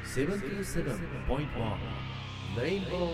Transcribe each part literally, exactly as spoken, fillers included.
セブンティーセブンポイントワン レインボー エフエム。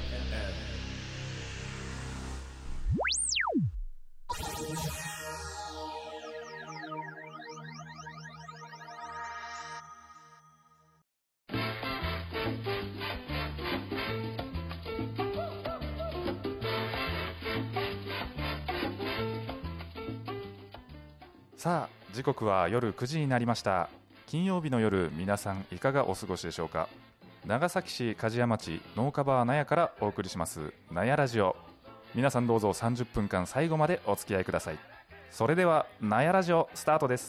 さあ時刻は夜くじになりました。金曜日の夜、皆さんいかがお過ごしでしょうか。長崎市梶屋町農家バー納屋からお送りします納屋ラジオ。皆さんどうぞさんじゅっぷんかん最後までお付き合いください。それでは納屋ラジオスタートです。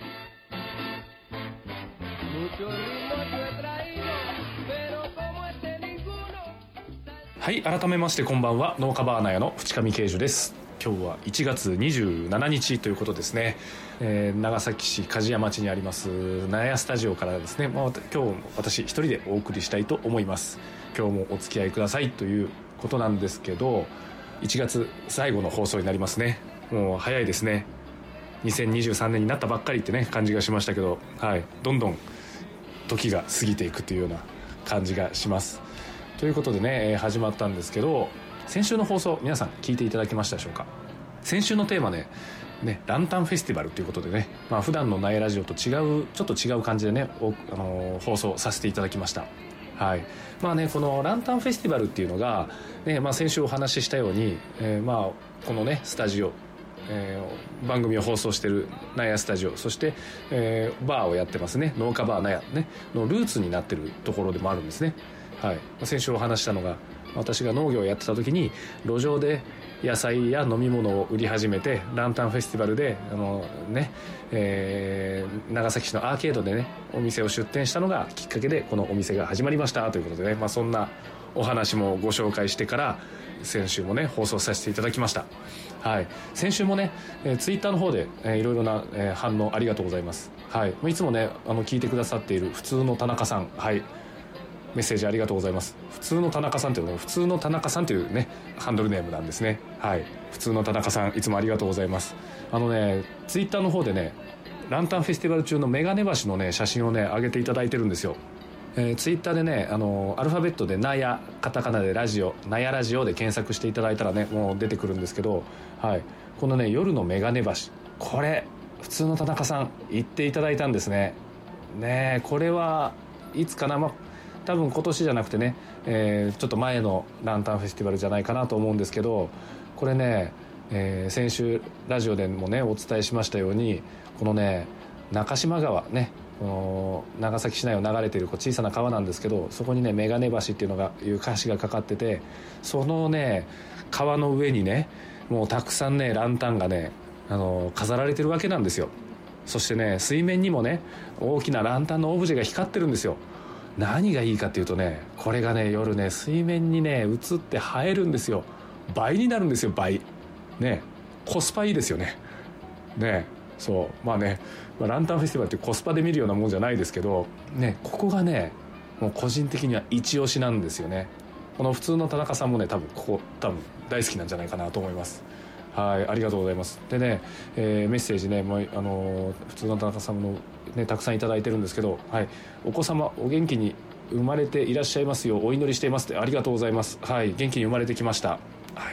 はい、改めましてこんばんは。農家バー納屋の淵上慶樹です。今日はいちがつにじゅうしちにちということですね、えー、長崎市梶屋町にあります納屋スタジオからですね、まあ、今日も私一人でお送りしたいと思います。今日もお付き合いくださいということなんですけど、いちがつ最後の放送になりますね。もう早いですね。にせんにじゅうさんねんになったばっかりってね感じがしましたけど、はい、どんどん時が過ぎていくというような感じがします。ということでね、えー、始まったんですけど、先週の放送皆さん聞いていただきましたでしょうか。先週のテーマね、ねランタンフェスティバルということでね、まあ、普段のナイラジオと違うちょっと違う感じでね、お、あのー、放送させていただきました。はい、まあね、このランタンフェスティバルっていうのが、ね、まあ、先週お話ししたように、えー、まあこのねスタジオ、えー、番組を放送している納屋スタジオ、そして、えー、バーをやってますね農家バー納屋、ね、のルーツになっているところでもあるんですね。はい、先週お話したのが、私が農業をやってた時に路上で野菜や飲み物を売り始めて、ランタンフェスティバルであの、ねえー、長崎市のアーケードでねお店を出店したのがきっかけでこのお店が始まりましたということでね、まあ、そんなお話もご紹介してから先週もね放送させていただきました。はい、先週もね、えー、ツイッターの方で、えー、いろいろな、えー、反応ありがとうございます。はい、いつもねあの聞いてくださっている普通の田中さん、はい、メッセージありがとうございます。普通の田中さんというのは普通の田中さんというねハンドルネームなんですね。はい、普通の田中さんいつもありがとうございます。あのねツイッターの方でねランタンフェスティバル中のメガネ橋のね写真をね上げていただいてるんですよ。えー、ツイッターでねあのアルファベットでナヤ、カタカナでラジオ、ナヤラジオで検索していただいたらねもう出てくるんですけど、はい、このね夜のメガネ橋、これ普通の田中さん言っていただいたんですね。ねえこれはいつかな、まあ多分今年じゃなくてね、えー、ちょっと前のランタンフェスティバルじゃないかなと思うんですけど、これね、えー、先週ラジオでもねお伝えしましたように、このね中島川ね、この長崎市内を流れているこう小さな川なんですけど、そこにねメガネ橋っていうのがいう歌詞がかかってて、そのね川の上にねもうたくさんねランタンがねあの飾られてるわけなんですよ。そしてね水面にもね大きなランタンのオブジェが光ってるんですよ。何がいいかっていうとね、これがね夜ね水面にね映って映えるんですよ。倍になるんですよ、倍ね。コスパいいですよね。ね、そうまあね、まあ、ランタンフェスティバルってコスパで見るようなもんじゃないですけどね、ここがねもう個人的には一押しなんですよね。この普通の田中さんもね多分ここ多分大好きなんじゃないかなと思います。はい、ありがとうございます。でね、えー、メッセージねもう、あのー、普通の田中さんの、ね、たくさんいただいてるんですけど、はい、お子様お元気に生まれていらっしゃいますようお祈りしていますって、ありがとうございます。はい、元気に生まれてきました。はい、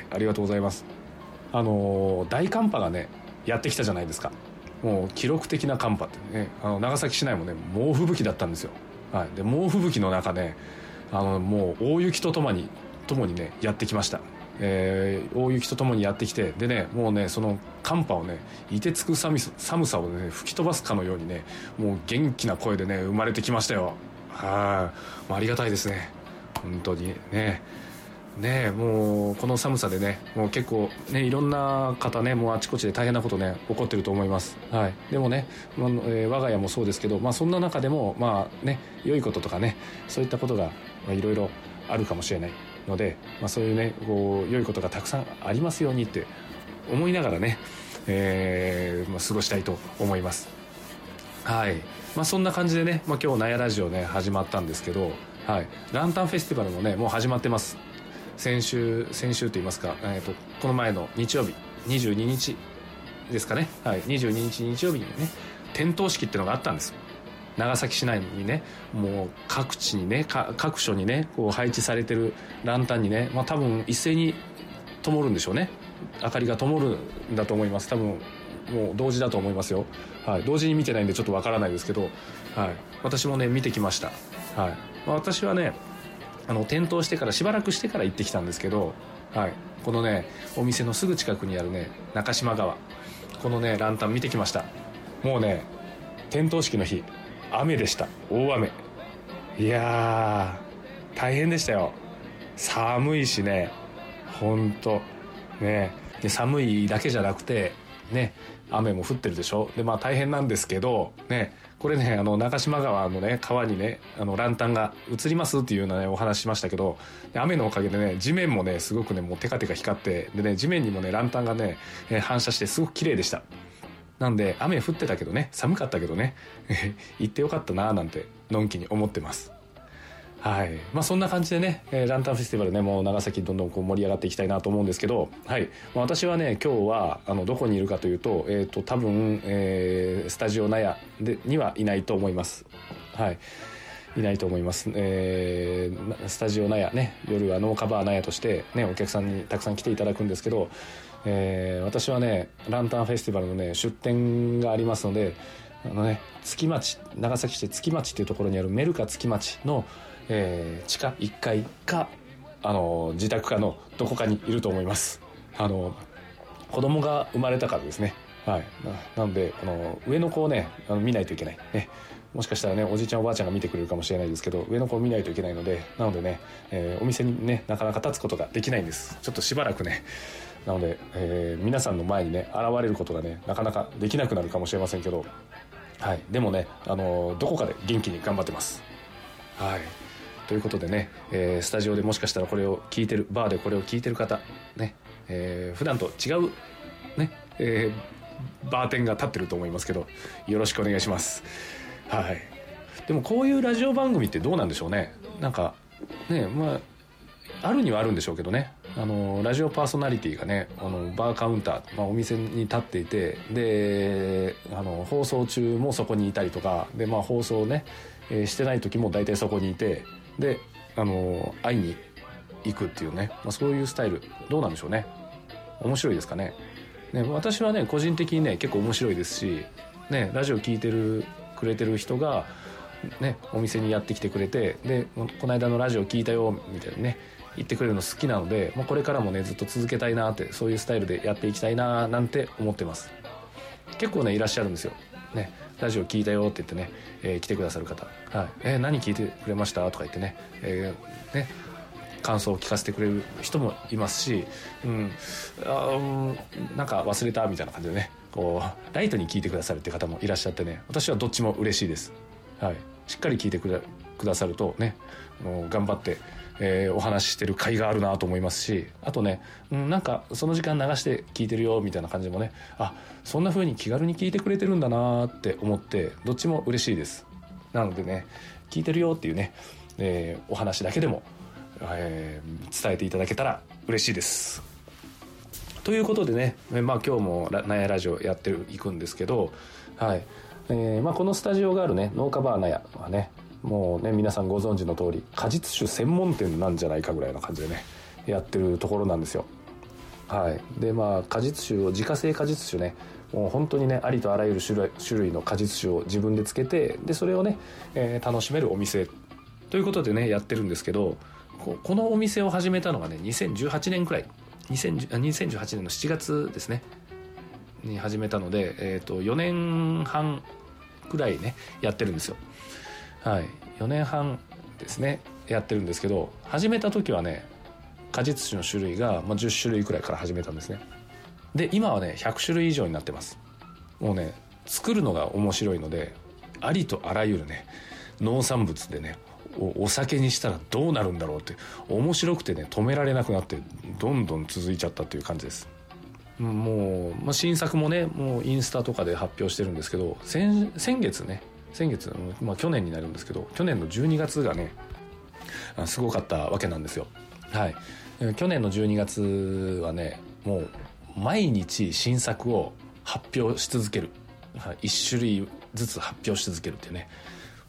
ありがとうございます。あのー、大寒波がねやってきたじゃないですか。もう記録的な寒波ってね、あの長崎市内もね猛吹雪だったんですよ。はい、で猛吹雪の中ねあのもう大雪とともにともにねやってきました。えー、大雪とともにやってきて、でねもうねその寒波をね凍てつく寒さをね吹き飛ばすかのようにねもう元気な声でね生まれてきましたよ。はい、ありがたいですね本当にね。ねもうこの寒さでねもう結構ねいろんな方ねもうあちこちで大変なことね起こってると思います。はい、でもね、まあえー、我が家もそうですけど、まあ、そんな中でもまあね良いこととかねそういったことがいろいろあるかもしれないので、まあ、そういうねこう良いことがたくさんありますようにって思いながらね、えーまあ、過ごしたいと思います。はい、まあ、そんな感じでね、まあ、今日納屋ラジオね始まったんですけど、はい、ランタンフェスティバルもねもう始まってます。先週先週といいますか、えー、とこの前の日曜日にじゅうににちですかね、はい、にじゅうににち日曜日にね点灯式っていうのがあったんです。 長崎市内にねもう各地にね各所にねこう配置されてるランタンにね、まあ、多分一斉に灯るんでしょうね。明かりが灯るんだと思います。多分もう同時だと思いますよ、はい、同時に見てないんでちょっとわからないですけど、はい、私もね見てきました、はいまあ、私はねあの点灯してからしばらくしてから行ってきたんですけど、はい、このねお店のすぐ近くにあるね中島川、このねランタン見てきました。もうね点灯式の日雨でした。大雨。いやー大変でしたよ。寒いしね、ほんとね。で寒いだけじゃなくてね雨も降ってるでしょ。でまあ大変なんですけどね、これねあの中島川のね川にねあのランタンが映りますっていうようなねお話しましたけど、雨のおかげでね地面もねすごくねもうテカテカ光って、でね地面にもねランタンがね、えー、反射してすごく綺麗でした。なんで雨降ってたけどね寒かったけどね行ってよかったななんてのんきに思ってます。はい、まあそんな感じでね、えー、ランタンフェスティバルねもう長崎どんどんこう盛り上がっていきたいなと思うんですけど、はい、まあ、私はね今日はあのどこにいるかというと、えっと多分、えー、スタジオ納屋でにはいないと思います。はい、いないと思います。えー、スタジオ納屋ね、夜は農家バー納屋としてねお客さんにたくさん来ていただくんですけど、えー、私はねランタンフェスティバルのね出店がありますので、あのね月町、長崎市月町っていうところにあるメルカ月町のえー、地下いっかいかあの自宅かのどこかにいると思います。あの子供が生まれたからですね。はい、な, なのでこの上の子をねあの見ないといけないね。もしかしたらねおじいちゃんおばあちゃんが見てくれるかもしれないですけど、上の子を見ないといけないので、なのでね、えー、お店にねなかなか立つことができないんです。ちょっとしばらくね、なので、えー、皆さんの前にね現れることがねなかなかできなくなるかもしれませんけど、はい、でもねあのどこかで元気に頑張ってます。はい、ということでね、えー、スタジオでもしかしたらこれを聞いてる、バーでこれを聞いてる方ね、えー、普段と違うね、えー、バーテンが立ってると思いますけど、よろしくお願いします。はい。でもこういうラジオ番組ってどうなんでしょうね。なんかね、まああるにはあるんでしょうけどね。あのラジオパーソナリティがね、あのバーカウンター、まあ、お店に立っていて、であの放送中もそこにいたりとかで、まあ放送ね、えー、してない時も大体そこにいて、であの会いに行くっていうね、まあ、そういうスタイルどうなんでしょうね。面白いですかね。ね、私はね個人的にね結構面白いですし、ね、ラジオ聞いてるくれてる人がねお店にやってきてくれて、でこの間のラジオ聞いたよみたいなね言ってくれるの好きなので、まあ、これからもねずっと続けたいなって、そういうスタイルでやっていきたいななんて思ってます。結構ねいらっしゃるんですよね。ラジオ聞いたよって言ってね、えー、来てくださる方、はい、えー、何聞いてくれましたとか言ってね、えー、ね感想を聞かせてくれる人もいますし、うん、あうんなんか忘れたみたいな感じでね、こうライトに聞いてくださるっていう方もいらっしゃってね、私はどっちも嬉しいです。はい、しっかり聞いてくれくださるとね、もう頑張って、えー、お話ししてる甲斐があるなと思いますし、あとね、うん、なんかその時間流して聞いてるよみたいな感じでもね、あ、そんな風に気軽に聞いてくれてるんだなって思って、どっちも嬉しいです。なのでね、聞いてるよっていうね、えー、お話だけでも、えー、伝えていただけたら嬉しいです。ということでね、まあ今日も納屋ラジオやっていくんですけど、はい、えーまあ、このスタジオがあるね農家バー納屋はね、もうね皆さんご存知の通り果実酒専門店なんじゃないかぐらいの感じでねやってるところなんですよ。はい、でまあ果実酒を自家製果実酒ね、もう本当にねありとあらゆる種類、種類の果実酒を自分でつけて、でそれをね、えー、楽しめるお店ということでねやってるんですけど、こ, このお店を始めたのがねにせんじゅうはちねんくらい、にせんじゅうはちねんのしちがつですねに始めたので、えー、とよねんはんくらいねやってるんですよ。はい、よねんはんですねやってるんですけど、始めた時はね果実酒の種類が、まあ、じゅっしゅるいくらいから始めたんですね。で今はねひゃくしゅるい以上になってます。もうね作るのが面白いので、ありとあらゆるね農産物でね お, お酒にしたらどうなるんだろうって面白くてね止められなくなって、どんどん続いちゃったという感じです。もう、まあ、新作もねもうインスタとかで発表してるんですけど、 先, 先月ね先月、まあ、去年になるんですけど、去年のじゅうにがつがねすごかったわけなんですよ。はい、去年のじゅうにがつはねもう毎日新作を発表し続ける、いっしゅるいずつ発表し続けるっていうね、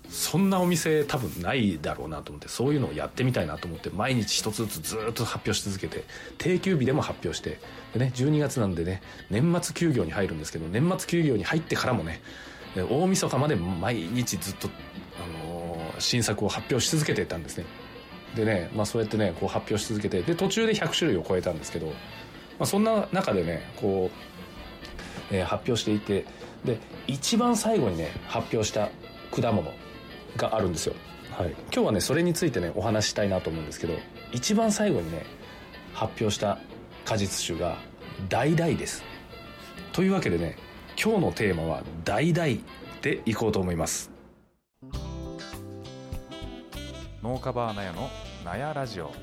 そんなお店多分ないだろうなと思って、そういうのをやってみたいなと思って、毎日一つずつずっと発表し続けて、定休日でも発表して、でね、じゅうにがつなんでね、年末休業に入るんですけど、年末休業に入ってからもね、大晦日まで毎日ずっと、あのー、新作を発表し続けていたんですね。でね、まあそうやってね、こう発表し続けて、で途中でひゃくしゅるいを超えたんですけど、まあ、そんな中でね、こう、えー、発表していて、で一番最後にね発表した果物があるんですよ。はい、今日はねそれについてねお話したいなと思うんですけど、一番最後にね発表した果実種が橙です。というわけでね、今日のテーマは橙でいこうと思います。 農家バーナヤのナヤラジオ。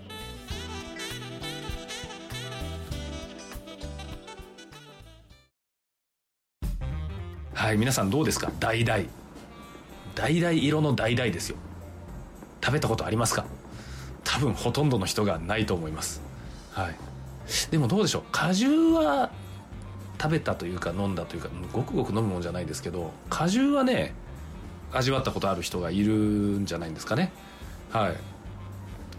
はい、皆さんどうですか？橙、橙色の橙ですよ。食べたことありますか？多分ほとんどの人がないと思います。はい。でもどうでしょう、果汁は食べたというか飲んだというか、ごくごく飲むもんじゃないですけど、果汁はね味わったことある人がいるんじゃないんですかね。はい、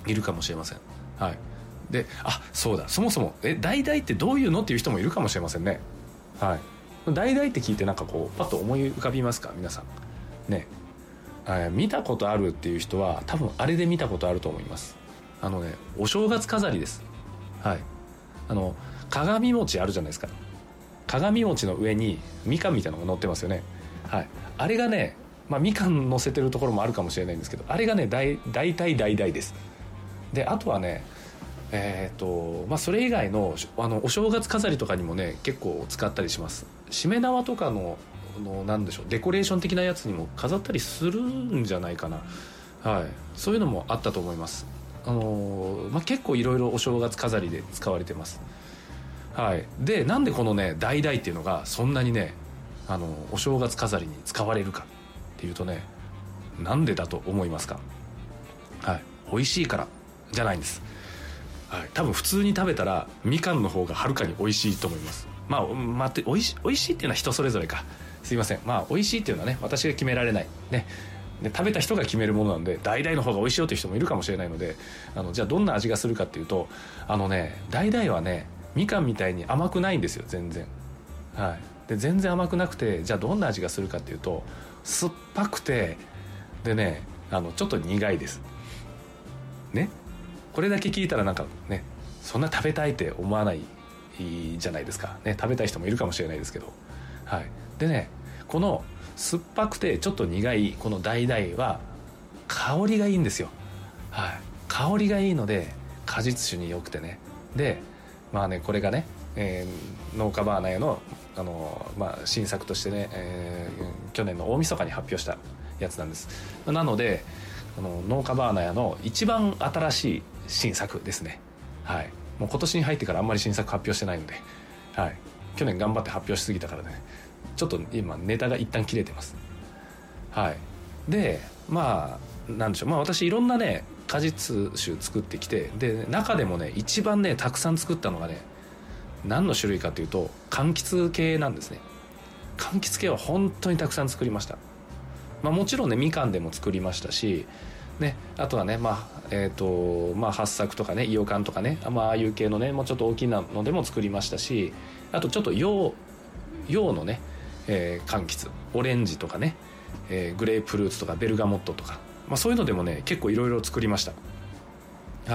いるかもしれません。はい。で、あ、そうだ、そもそもえ橙ってどういうのっていう人もいるかもしれませんね。はい。橙って聞いてなんかこうパッと思い浮かびますか皆さんね。え見たことあるっていう人は多分あれで見たことあると思います。あのね、お正月飾りです。はい。あの鏡餅あるじゃないですか。鏡餅の上にみかんみたいなのが乗ってますよね。はい。あれがね、まあみかん乗せてるところもあるかもしれないんですけど、あれがね大大体橙です。であとはね、えーとまあ、それ以外 の, あのお正月飾りとかにもね結構使ったりします。しめ縄とか の, のなんでしょう、デコレーション的なやつにも飾ったりするんじゃないかな。はい、そういうのもあったと思います。あのーまあ、結構いろいろお正月飾りで使われてます。はい、でなんでこのね橙っていうのがそんなにねあのお正月飾りに使われるかっていうとね、なんでだと思いますか？はい、美味しいからじゃないんです。はい、多分普通に食べたらみかんの方がはるかに美味しいと思います。まあ待って、美味しい美味しいっていうのは人それぞれか。すいません。まあ美味しいっていうのはね私が決められないね。で食べた人が決めるものなんで、橙の方が美味しいよという人もいるかもしれないので、あのじゃあどんな味がするかっていうと、あのね橙はねみかんみたいに甘くないんですよ全然。はい。で全然甘くなくて、じゃあどんな味がするかっていうと、酸っぱくてでね、あのちょっと苦いですね。これだけ聞いたらなんかね、そんな食べたいって思わないじゃないですかね。食べたい人もいるかもしれないですけど、はい。でね、この酸っぱくてちょっと苦いこの橙は香りがいいんですよ。はい。香りがいいので果実酒に良くてね。でまあね、これがね、えー、農家バーナヤの、あのーまあ、新作としてね、えー、去年の大晦日に発表したやつなんです。なのであの農家バーナヤの一番新しい新作ですね。はい。もう今年に入ってからあんまり新作発表してないので、はい。去年頑張って発表しすぎたからね、ちょっと今ネタが一旦切れてます。はい。でまあなんでしょう、まあ私いろんなね果実酒作ってきて、で中でもね一番ねたくさん作ったのがね、何の種類かというと柑橘系なんですね。柑橘系は本当にたくさん作りました。まあもちろんねみかんでも作りましたしね、あとはね、まあえっとまあ八朔とかね、伊予柑とかね、まあああいう系のねもうちょっと大きなのでも作りましたし、あとちょっと洋洋のね、えー、柑橘、オレンジとかね、えー、グレープフルーツとかベルガモットとか、まあ、そういうのでもね結構いろいろ作りました。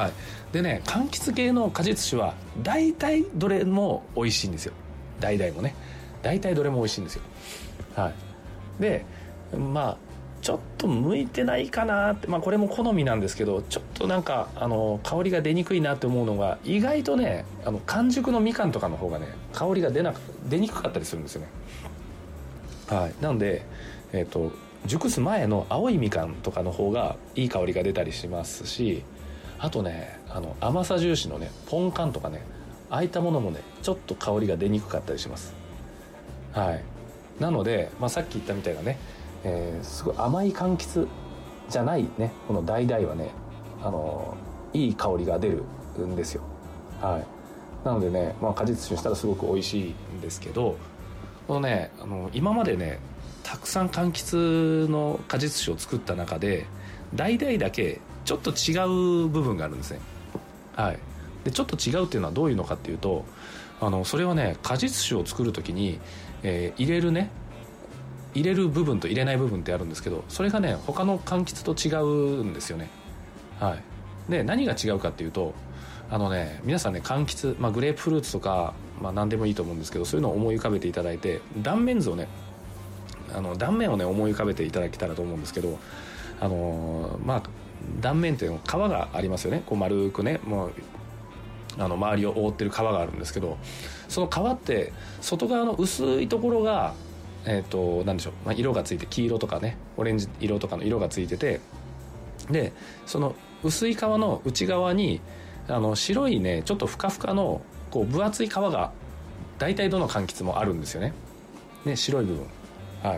はい。でね、柑橘系の果実酒は大体どれも美味しいんですよ。橙もね大体どれも美味しいんですよ。はい。でまあちょっと向いてないかなって、まあこれも好みなんですけど、ちょっとなんかあの香りが出にくいなって思うのが、意外とねあの完熟のみかんとかの方がね香りが出なく出にくかったりするんですよね。はい。なのでえっと熟す前の青いみかんとかの方がいい香りが出たりしますし、あとねあの甘さ重視のねポンカンとかね、ああいったものもねちょっと香りが出にくかったりします。はい。なので、まあ、さっき言ったみたいなね、えー、すごい甘い柑橘じゃないねこの橙はね、あのいい香りが出るんですよ。はい。なのでね、まあ、果実酒にしたらすごく美味しいんですけど、このねあの今までねたくさん柑橘の果実酒を作った中で橙だけちょっと違う部分があるんですね。はい、でちょっと違うっていうのはどういうのかっていうと、あのそれはね果実酒を作るときに、えー、入れるね入れる部分と入れない部分ってあるんですけど、それがね他の柑橘と違うんですよね。はい、で何が違うかっていうと、あのね皆さんね柑橘、まあ、グレープフルーツとか、まあ、何でもいいと思うんですけど、そういうのを思い浮かべていただいて、断面図をねあの断面をね思い浮かべていただけたらと思うんですけど、あのー、まあ断面っていうの皮がありますよね。こう丸くねもうあの周りを覆ってる皮があるんですけど、その皮って外側の薄いところがえーと何でしょう、まあ、色がついて黄色とかねオレンジ色とかの色がついてて、でその薄い皮の内側にあの白いねちょっとふかふかのこう分厚い皮が大体どの柑橘もあるんですよね。ね白い部分。はい、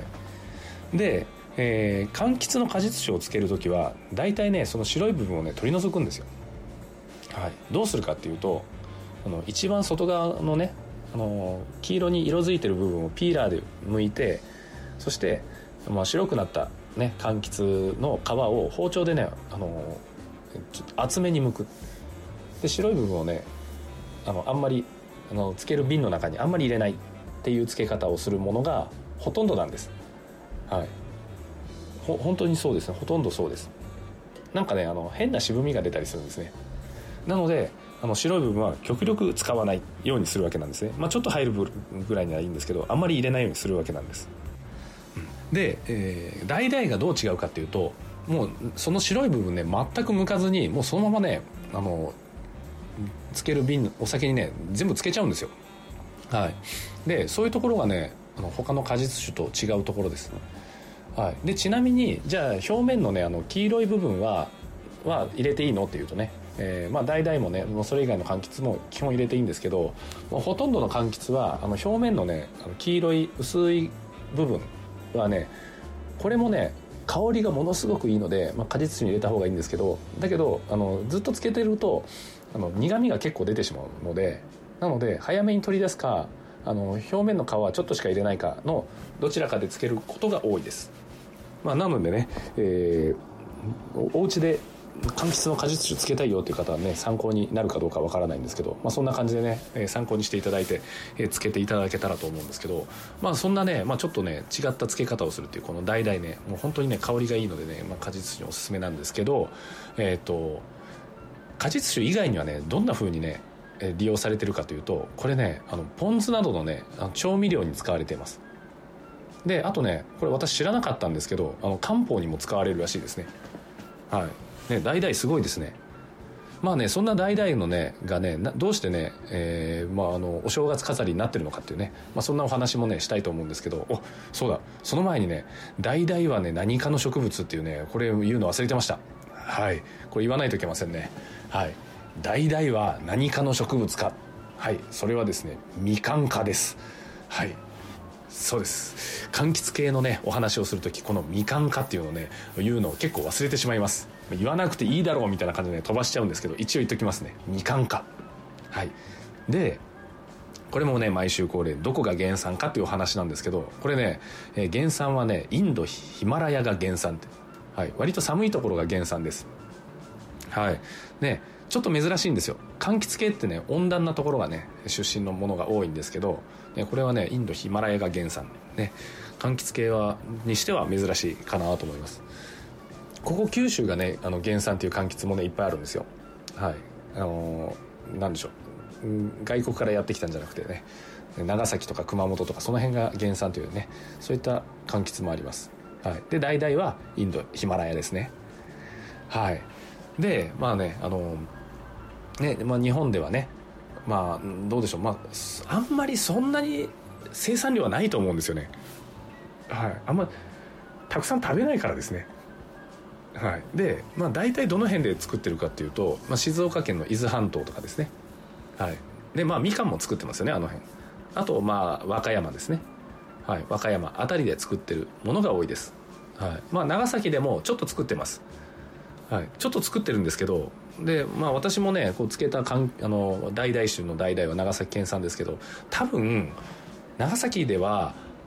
で、えー、柑橘の果実酒をつけるときは大体ねその白い部分をね取り除くんですよ。はい、どうするかっていうと、あの一番外側のねあの黄色に色づいてる部分をピーラーで剥いて、そして、まあ、白くなった、ね、柑橘の皮を包丁でねあのちょっと厚めに剥く。で白い部分をねあのあんまりあのつける瓶の中にあんまり入れないっていう付け方をするものがほとんどなんです。はい、ほ本当にそうですね。ほとんどそうです。なんかねあの変な渋みが出たりするんですね。なのであの白い部分は極力使わないようにするわけなんですね。まあ、ちょっと入るぐらいにはいいんですけど、あんまり入れないようにするわけなんです。で、えー、橙がどう違うかっていうと、もうその白い部分ね全く剥かずにもうそのままねあのつける瓶お酒にね全部つけちゃうんですよ。はい、でそういうところがねあの他の果実酒と違うところです。はい、でちなみにじゃあ表面のねあの黄色い部分はは入れていいのっていうとね、えー、まあ橙もねもうそれ以外の柑橘も基本入れていいんですけど、もうほとんどの柑橘はあの表面のねあの黄色い薄い部分はねこれもね香りがものすごくいいので、まあ、果実酒に入れた方がいいんですけど、だけどあのずっとつけてるとあの苦味が結構出てしまうので、なので早めに取り出すかあの表面の皮はちょっとしか入れないかのどちらかでつけることが多いです。まあ、なのでね、えー、お家で柑橘の果実酒つけたいよという方はね参考になるかどうかわからないんですけど、まあ、そんな感じでね、えー、参考にしていただいて、えー、つけていただけたらと思うんですけど、まあそんなね、まあ、ちょっとね違ったつけ方をするっていうこの橙ねもう本当にね香りがいいのでね、まあ、果実酒におすすめなんですけど、えっと果実酒以外にはねどんな風にね利用されてるかというと、これねあのポン酢などのねあの調味料に使われています。であとねこれ私知らなかったんですけど、あの漢方にも使われるらしいですね。はいね、橙すごいですね。まあねそんな橙のねがねどうしてね、えーまあ、あのお正月飾りになってるのかっていうね、まあ、そんなお話もねしたいと思うんですけど、おそうだその前にね橙はね何かの植物っていうねこれ言うの忘れてました。はい、これ言わないといけませんね。はい、橙は何かの植物か。はい、それはですねみかん科です。はい、そうです。柑橘系のねお話をするときこのみかん科っていうのをね言うのを結構忘れてしまいます。言わなくていいだろうみたいな感じで、ね、飛ばしちゃうんですけど一応言っときますね。みかん科。はい、でこれもね毎週恒例どこが原産かっていうお話なんですけど、これね、えー、原産はねインドヒマラヤが原産って、はい、割と寒いところが原産です。はいね、ちょっと珍しいんですよ。柑橘系ってね温暖なところがね出身のものが多いんですけど、ね、これはねインドヒマラヤが原産ね、柑橘系はにしては珍しいかなと思います。ここ九州がねあの原産っていう柑橘もねいっぱいあるんですよ。はい、あのー、なんでしょう、外国からやってきたんじゃなくてね長崎とか熊本とかその辺が原産というねそういった柑橘もあります。はい、で橙はインドヒマラヤですね。はい、でまあねあのね、まあ、日本ではねまあどうでしょう、まああんまりそんなに生産量はないと思うんですよね。はい、あんまたくさん食べないからですね。はい、でまあ大体どの辺で作ってるかっていうと、まあ、静岡県の伊豆半島とかですね。はい、でまあみかんも作ってますよねあの辺。あとまあ和歌山ですね。はい、和歌山あたりで作ってるものが多いです。はい、まあ長崎でもちょっと作ってます。はい、ちょっと作ってるんですけど、でまあ私もねこうつけたかんあの橙酒の橙は長崎県産ですけど、多分長崎では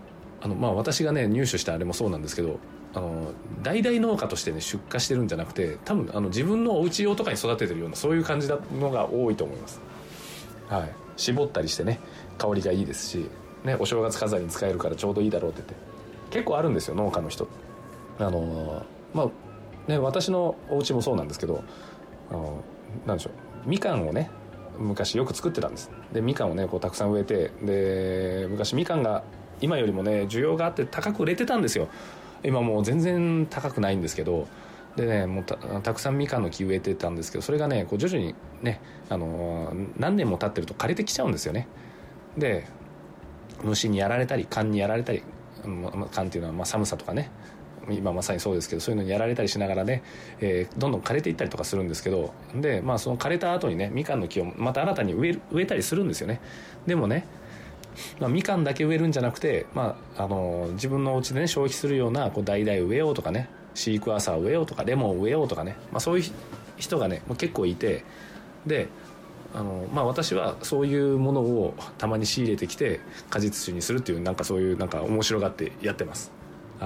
あのまあ私がね入手したあれもそうなんですけど、あの代々農家としてね出荷してるんじゃなくて、多分あの自分のお家用とかに育ててるようなそういう感じなのが多いと思います。はい、絞ったりしてね香りがいいですし、ね、お正月飾りに使えるからちょうどいいだろうって言って結構あるんですよ農家の人。あのまあね私のお家もそうなんですけど、あのなんでしょう、みかんをね昔よく作ってたんです。でみかんをねこうたくさん植えて、で昔みかんが今よりもね需要があって高く売れてたんですよ。今もう全然高くないんですけど、でねもう た, たくさんみかんの木植えてたんですけど、それがねこう徐々にね、あのー、何年も経ってると枯れてきちゃうんですよね。で虫にやられたり蚊にやられたり、蚊っていうのはまあ寒さとかね、今まさにそうですけど、そういうのにやられたりしながらね、えー、どんどん枯れていったりとかするんですけど、でまあその枯れた後にねみかんの木をまた新たに植える植えたりするんですよね。でもね、まあ、みかんだけ植えるんじゃなくて、まあ、あの自分のお家でね消費するようなこう代々植えようとかね、シークワーサーを植えようとかレモンを植えようとかね、まあ、そういう人がね結構いて、であの、まあ、私はそういうものをたまに仕入れてきて果実酒にするっていう、なんかそういうなんか面白がってやってます。はい、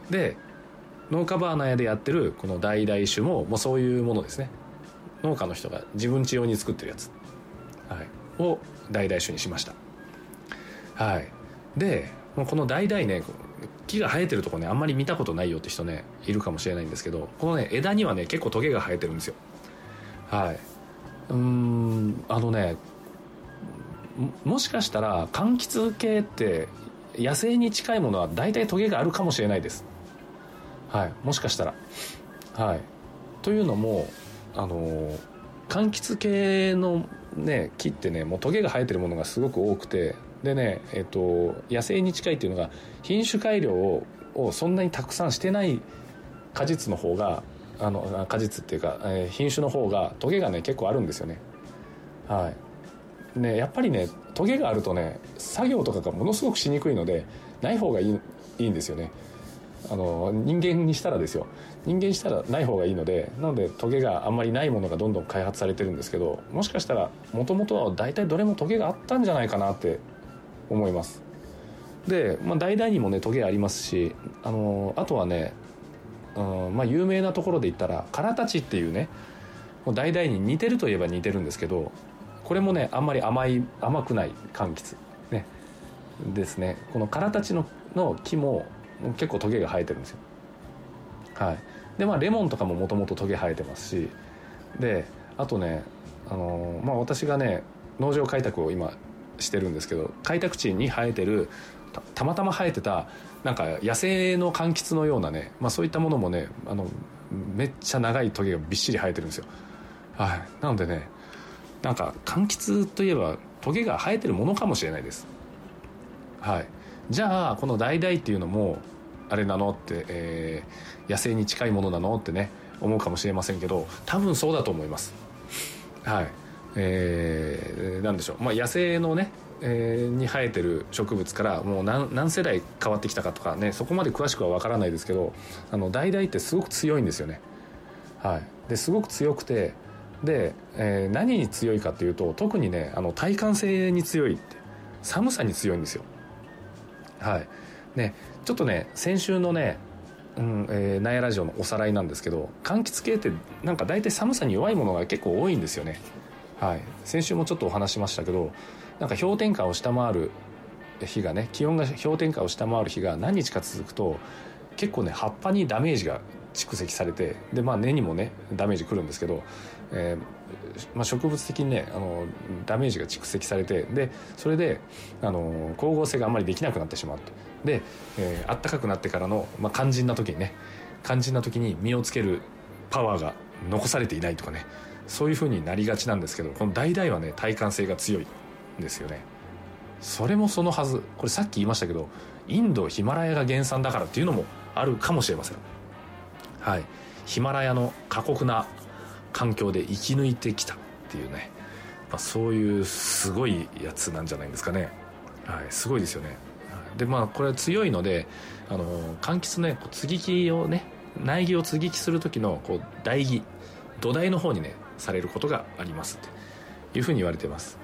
で農家バーナー屋でやってるこの代々酒ももうそういうものですね。農家の人が自分家用に作ってるやつ、はい、を代々酒にしました。はい、でもうこの代々ね木が生えてるとこねあんまり見たことないよって人ねいるかもしれないんですけど、このね枝にはね結構トゲが生えてるんですよ。はい、うーんあのね も, もしかしたら柑橘系って野生に近いものは大体トゲがあるかもしれないです。はい、もしかしたら。はい、というのもあの柑橘系のね木ってねもうトゲが生えてるものがすごく多くて、でね、えっと、野生に近いっていうのが品種改良ををそんなにたくさんしてない果実の方が、あの果実っていうか、えー、品種の方がトゲがね結構あるんですよね。はいね、やっぱりねトゲがあるとね作業とかがものすごくしにくいのでない方がいい、いいんですよね。あの人間にしたらですよ、人間にしたらない方がいいので、なのでトゲがあんまりないものがどんどん開発されてるんですけど、もしかしたらもともとは大体どれもトゲがあったんじゃないかなって思います。で、まあ、代々にもねトゲありますし、あのあとはね、うんまあ、有名なところで言ったらカラタチっていうね、もう代々に似てるといえば似てるんですけど、これもねあんまり甘い甘くない柑橘、ね、ですね。このカラタチのの木も結構トゲが生えてるんですよ。はい、でまあレモンとかももともとトゲ生えてますし、であとね、あのまあ、私がね農場開拓を今してるんですけど、開拓地に生えてる た, たまたま生えてたなんか野生の柑橘のようなね、まあ、そういったものもねあのめっちゃ長いトゲがびっしり生えてるんですよ。はい、なのでねなんか柑橘といえばトゲが生えてるものかもしれないです。はい、じゃあこの橙っていうのもあれなのって、えー、野生に近いものなのってね思うかもしれませんけど、多分そうだと思います。はい、えー、なんでしょう、まあ、野生のね、えー、に生えてる植物からもう 何, 何世代変わってきたかとかね、そこまで詳しくは分からないですけど、あの橙ってすごく強いんですよね。はい、ですごく強くて、で、えー、何に強いかっていうと、特にねあの耐寒性に強いって、寒さに強いんですよ。はいね、ちょっとね先週のね、うんえー、ナヤラジオのおさらいなんですけど、柑橘系ってなんか大体寒さに弱いものが結構多いんですよね。はい、先週もちょっとお話しましたけど、なんか氷点下を下回る日がね、気温が氷点下を下回る日が何日か続くと結構ね葉っぱにダメージが蓄積されて、でまあ根にもねダメージくるんですけど、えーまあ、植物的にねあのダメージが蓄積されて、でそれであの光合成があんまりできなくなってしまうと。で、えー、暖かくなってからの、まあ、肝心な時にね肝心な時に実をつけるパワーが残されていないとかね、そういう風になりがちなんですけど、この橙はね耐寒性が強いんですよね。それもそのはず、これさっき言いましたけどインドヒマラヤが原産だからっていうのもあるかもしれません。はい、ヒマラヤの過酷な環境で生き抜いてきたっていうね、まあ、そういうすごいやつなんじゃないですかね。はい、すごいですよね。でまあこれは強いので、あの柑橘ねこう接ぎ木をね苗木を接ぎ木する時のこう台木土台の方にねされることがありますっていうふうに言われています。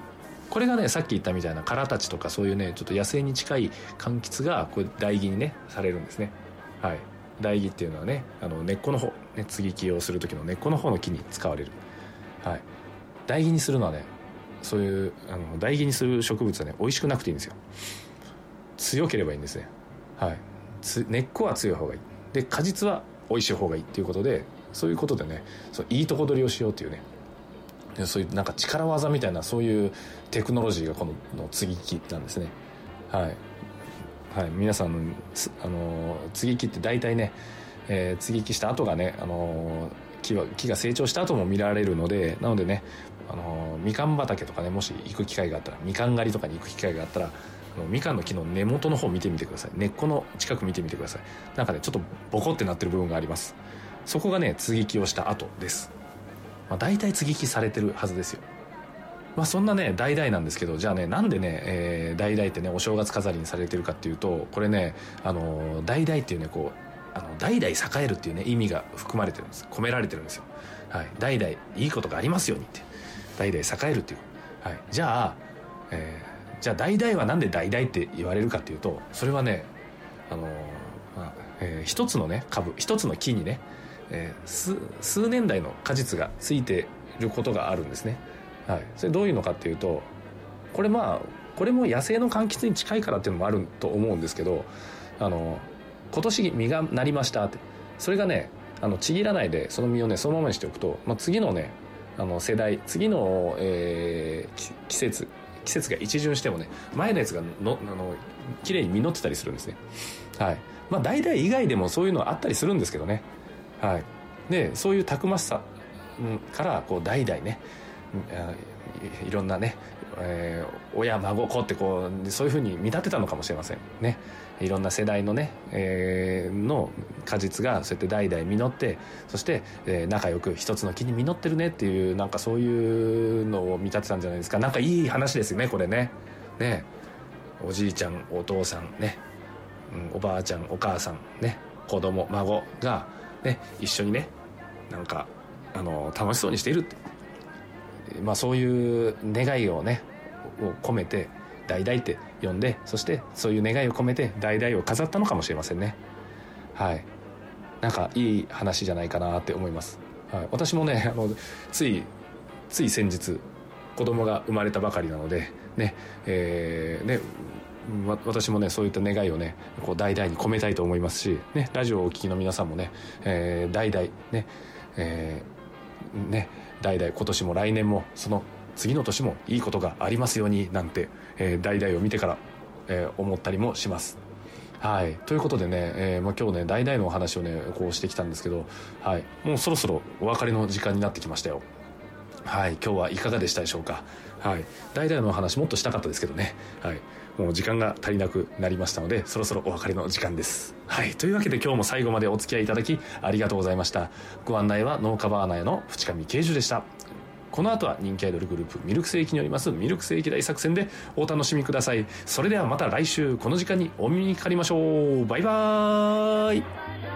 これがねさっき言ったみたいな殻たちとかそういうねちょっと野生に近い柑橘がこれ台木にねされるんですね。はい、台木っていうのはねあの根っこの方、ね、接ぎ木をする時の根っこの方の木に使われる。はい、台木にするのはねそういうあの台木にする植物はね美味しくなくていいんですよ。強ければいいんですね。はい、つ根っこは強い方がいいで果実は美味しい方がいいっていうことでそういうことでねそういいとこ取りをしようっていうねそういうなんか力技みたいなそういうテクノロジーがこのの接ぎ木なんですね。はい、はい、皆さんあの接ぎ木って大体ね、えー、接ぎ木した後がねあの木は木が成長した後も見られるのでなのでねあのみかん畑とかねもし行く機会があったらみかん狩りとかに行く機会があったらみかんの木の根元の方見てみてください。根っこの近く見てみてください。なんかねちょっとボコってなってる部分があります。そこがね接ぎ木をした後です。まあ、大体接ぎ木されてるはずですよ。まあそんなね橙なんですけどじゃあねなんでね、えー、橙ってねお正月飾りにされてるかっていうとこれねあの橙っていうねこうあの代々栄えるっていうね意味が含まれてるんです込められてるんですよ。はい、代々いいことがありますようにって代々栄えるっていう、はい、じゃあ、えー、じゃあ橙はなんで橙って言われるかっていうとそれはねあの、まあえー、一つのね株一つの木にねえー、数, 数年代の果実がついていることがあるんですね。はい、それどういうのかっていうとこれまあこれも野生の柑橘に近いからっていうのもあると思うんですけどあの今年実がなりましたってそれがねあのちぎらないでその実をねそのままにしておくと、まあ、次のねあの世代次の、えー、季節季節が一巡してもね前のやつがのあの綺麗に実ってたりするんですね。はい、まあ橙以外でもそういうのはあったりするんですけどね。はい、でそういうたくましさからこう代々ね い, いろんなね、えー、親孫子ってこうそういうふうに見立てたのかもしれませんね。いろんな世代のね、えー、の果実がそうやって代々実ってそして、えー、仲良く一つの木に実ってるねっていうなんかそういうのを見立てたんじゃないですか。なんかいい話ですよねこれね。ねおじいちゃんお父さんね、うん、おばあちゃんお母さんね子供孫がね、一緒にねなんかあの楽しそうにしているって、まあ、そういう願いをねを込めて橙って呼んでそしてそういう願いを込めて橙を飾ったのかもしれませんね。はい、なんかいい話じゃないかなって思います。はい、私もねあのついつい先日子供が生まれたばかりなのでね、えー、ね私もねそういった願いをねこう代々に込めたいと思いますし、ね、ラジオをお聞きの皆さんもね、えー、代々ね、えー、ね代々今年も来年もその次の年もいいことがありますようになんて、えー、代々を見てから、えー、思ったりもします。はい、ということでね、えーまあ、今日ね代々のお話をねこうしてきたんですけど、はい、もうそろそろお別れの時間になってきましたよ。はい、今日はいかがでしたでしょうか。はい、代々の話もっとしたかったですけどね、はい、もう時間が足りなくなりましたのでそろそろお別れの時間です。はい、というわけで今日も最後までお付き合いいただきありがとうございました。ご案内は農家バーナー屋の淵上慶樹でした。この後は人気アイドルグループミルクセーキによりますミルクセーキ大作戦でお楽しみください。それではまた来週この時間にお耳にかかりましょう。バイバーイ。